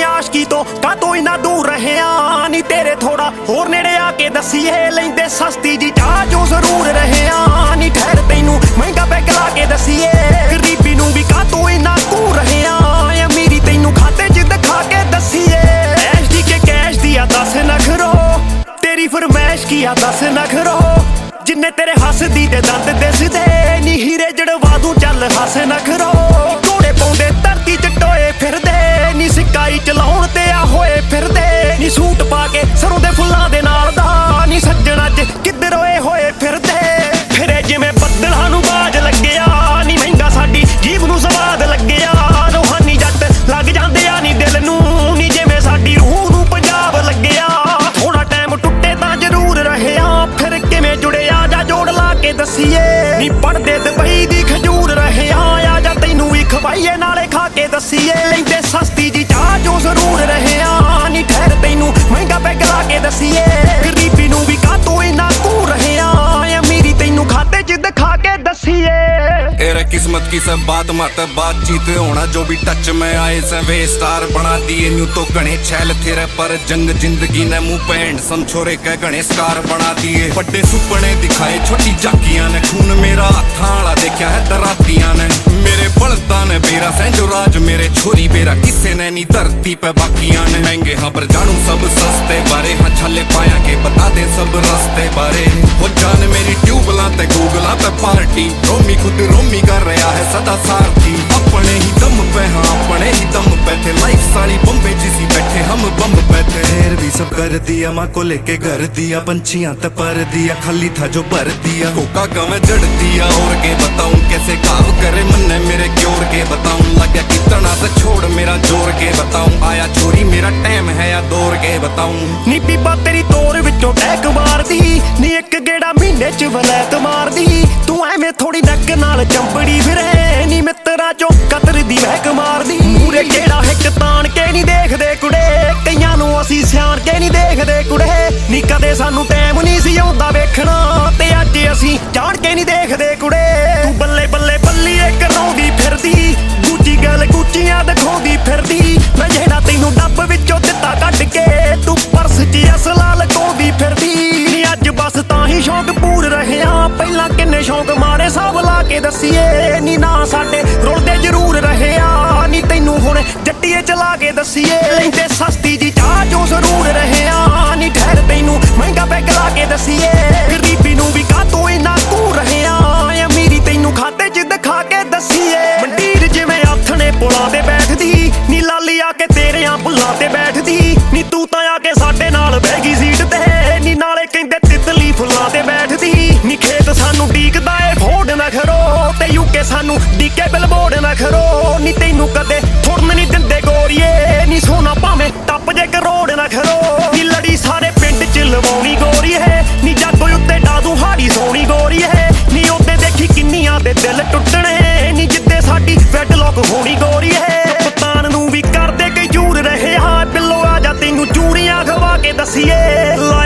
आशकी तो कातों इना दूर रहे नी तेरे थोड़ा होर नेड़े आके दसीए लेंदे सस्ती जी चाह जो जरूर रहे नी ठहर तैनू महंगा पैग ला के दसीए गरीबी नू भी कातों इना दूर रहे अमीरी तैनू खाते च दिखा के दसीए ऐश दी के कैश दिया 10 नखरो तेरी फरमैश किया 10 नखरो जिन्ने तेरे हसदी दे दंद दिसदे नी हीरे जड़वा दूं चल हस नखरो घोड़े पाउंदे धरती च टोए फिरदे नी सिकाई चलाउण ते आ होए फिरदे नी सूट पा के सरों दे फुल्लां दे नाल दा नी सज्जणा च किधर होए होए फिरदे फिरे जिवें बद्दलां नूं बाज लग्गिया नी महंगा साडी जीव नूं सवाद लग्गिया रूहानी जट लग जांदे आ नी दिल नूं नी जिवें साडी रूह नूं पंजाब लग्गिया थोड़ा टाइम टुੱਟੇ तां जरूर रहे फिर किवें जुड़े आ जा जोड़ ला के दसीए नी पढ़दे दुबई दी खजूर रहे आ जा तैनू भी खवाईए नाले खा के दसीए लेंदे सस्ती जी चाह जो जरूर रहे नी ठहर तैनू महंगा पैग ला के दसीए गरीबी नू भी कातों इना दूर रहे अमीरी तैनू खाते च दिखा के दसीए तेरे किस्मत की सब बात मत बातचीत होना जो भी टच में आए सवे स्टार बना दिए न्यू तो गणे छैल तेरे पर जंग जिंदगी ने मुंह पैंड समझोरे के गणे स्कार बना दिए बड़े सुपने दिखाए छोटी जाकियां ने खून मेरा हत्थां वाला देखा है दरातियां ने मेरे बलदा ने बेरा सैंजो राज मेरे छोरी बेरा किसे ने नी धरती पे बाकियां ने महंगे हाँ पर जानू सब सस्ते बारे हाँ छले पाया के बता दे सब रस्ते बारे हो जान मेरी ट्यूबला ते गूगला पे पार्टी रोमी खुद रोमी कर रहा है सदा सारथी अपने ही दम पे हाँ अपने ही दम पे थे लाइफ सारी बम्बे जिसी बैठे हम बम पे थे ढेर भी सब कर दिया माँ को लेके घर दिया पंछियां ते पर दिया खाली था जो भर दिया कोका गवे जड़ दिया और के बताऊं कैसे काम करे मन ने मेरे क्योर के बताऊं लगा कितना से छोड़ मेरा जोर के बताऊं आया छोरी मेरा टाइम है या दौड़ के बताऊं नी पीपा तेरी तोर विचों टैक मारदी नी एक गेड़ा महीने च वलैत मारदी तू एवें थोड़ी नक नाल चंबड़ी फिरे नी मित्तरा चो कतर दी महक मारदी मूरे केड़ा हिक तान के नी देखदे कुड़े कईयां नूं असीं सियाण के नी देखदे कुड़े नी कदे सानू टाइम नी सी आउंदा वेखणा ते अज असीं जाण के नी देखदे कुड़े तू बल्ले बल्ले बल्लीए कराउंदी फिरदी दूजी गल गुच्चियां दिखाउंदी फिरदी मैं जेड़ा तैनू डब्ब विचों दित्ता कढ के तू पर्स च असला लकाउंदी फिरदी नी अज बस तां ही शौक पूर रहे पहलां किन्ने शौक मारे सब ला के दसीए नी ना साडे रुलदे जरूर रहे नी तैनू हुण जट्टीए चला के दसीए लेंदे सस्ती जी चाह जो जरूर रहे नी ठहर तैनू महंगा पैग ला के दसीए गरीबी नू भी कातों इना दूर रहे अमीरी तैनू खाते च दिखा के दसीए मंडीर जिवें आथणे पुलां ते बैठदी नी लाली आके तेरे बुल्लां ते बैठदी नी तू तां आके साडे नाल बह गई सीट ते नी नाले कहंदे तितली फुल्लां ते बैठदी नी खेत सानू डीकदा ए फोड़ ना खरो ते यूके सानू डीके बिलबोर्ड ना खरो नी तैनू कदे थुड़न नी दिंदे गोरीए नी सोना भावें टप जे करोड़ ना खरो नी लड़ी सारे पिंड च लवाउणी गोरी है नी जागो उत्ते डादू हाड़ी सोनी गोरी है नी ओते देखी किन्नियां दे दिल टुटणे नी जिद्दे साडी वैडलॉक होनी गोरी है कप्तान नू भी करदे कई जूर रहे बिल्लो आ जा तैनू चूड़ियां खवा के दसीए